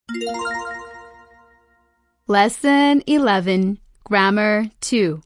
Lesson 11, Grammar 2.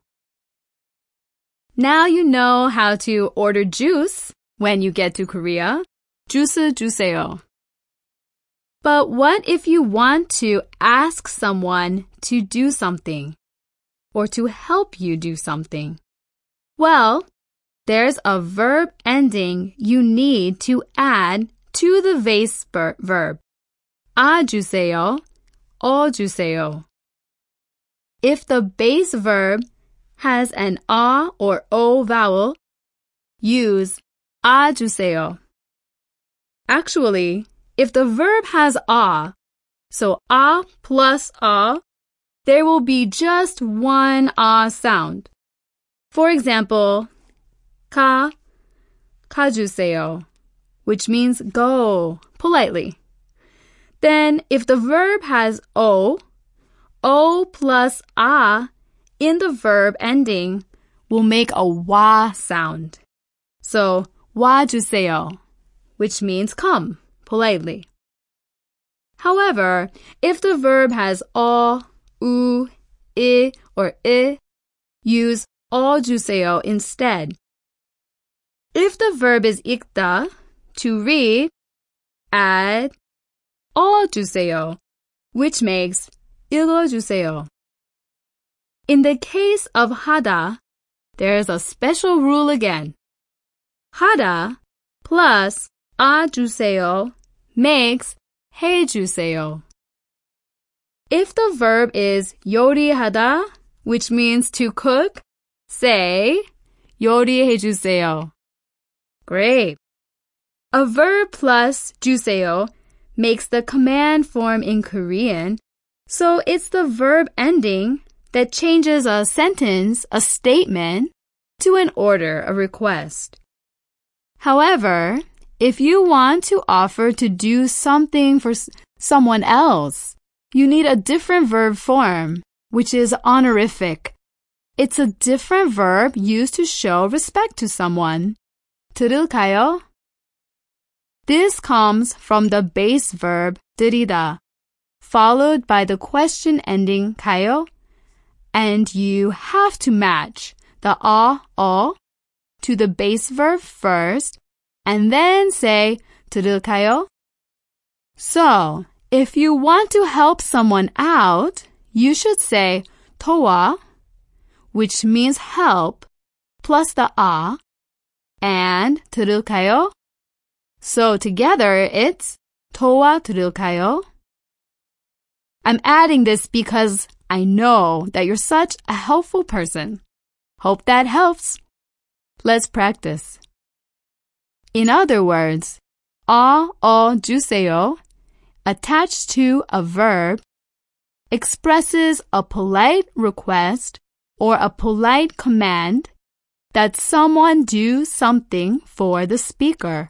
Now you know how to order juice when you get to Korea. 주스 주세요. But what if you want to ask someone to do something or to help you do something? Well, there's a verb ending you need to add to the base verb. 주세요, 주세요. If the base verb has an or o vowel, use 주세요. Actually, if the verb has so plus there will be just one sound. For example, 가주세요, which means go, politely. Then if the verb has o plus in the verb ending will make a wa sound. So, 와주세요, which means come, politely. However, if the verb has u, I, or I, use 주세요 instead. If the verb is 읽다, to read, add 주세요, which makes 읽어주세요. In the case of 하다, there's a special rule again. 하다 plus 주세요 makes 해주세요. If the verb is 요리하다, which means to cook, say 요리해주세요. Great! A verb plus 주세요 makes the command form in Korean, so it's the verb ending that changes a sentence, a statement, to an order, a request. However, if you want to offer to do something for someone else, you need a different verb form, which is honorific. It's a different verb used to show respect to someone. 들을까요? This comes from the base verb 드리다, followed by the question ending 가요, and you have to match the to the base verb first, and then say 들을까요? So, if you want to help someone out, you should say 도와, which means help, plus the and 들을까요? So together it's 도와드릴까요? I'm adding this because I know that you're such a helpful person. Hope that helps. Let's practice. In other words, 주세요, attached to a verb, expresses a polite request or a polite command that someone do something for the speaker.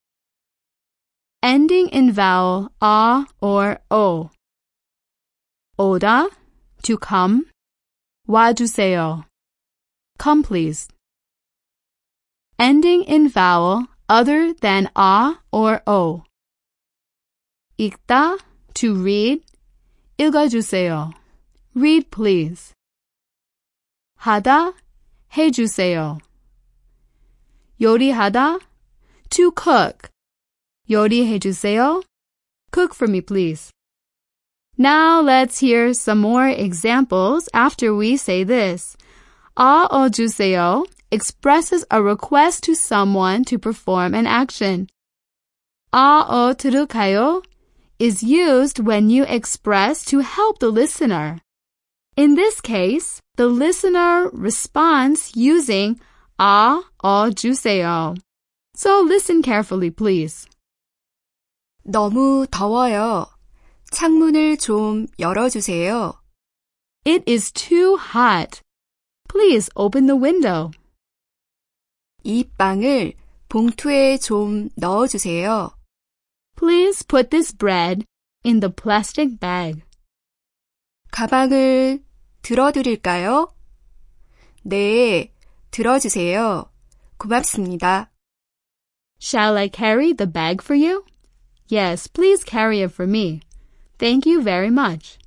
Ending in vowel or o. 오다, to come. 와주세요, come please. Ending in vowel other than or o. 읽다, to read. 읽어주세요, read please. 하다, 해주세요. 요리하다, to cook. 요리해주세요, cook for me please. Now let's hear some more examples after we say this. 주세요 expresses a request to someone to perform an action. 들을까요 is used when you express to help the listener. In this case, the listener responds using 주세요. So listen carefully, please. 너무 더워요. 창문을 좀 열어주세요. It is too hot. Please open the window. 이 빵을 봉투에 좀 넣어주세요. Please put this bread in the plastic bag. 가방을 들어드릴까요? 네, 들어주세요. 고맙습니다. Shall I carry the bag for you? Yes, please carry it for me. Thank you very much.